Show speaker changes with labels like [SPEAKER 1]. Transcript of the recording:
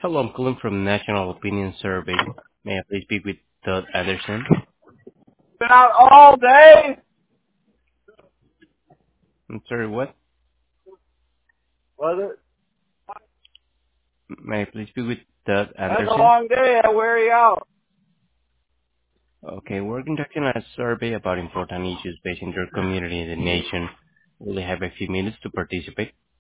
[SPEAKER 1] Hello, I'm calling from National Opinion Survey. May I please speak with Todd Anderson?
[SPEAKER 2] Been out all day.
[SPEAKER 1] I'm sorry, what?
[SPEAKER 2] Was it?
[SPEAKER 1] May I please speak with Todd
[SPEAKER 2] That's a
[SPEAKER 1] Anderson?
[SPEAKER 2] long day. I wear you out.
[SPEAKER 1] Okay, we're conducting a survey about important issues facing your community and the nation. Will you have a few minutes to participate?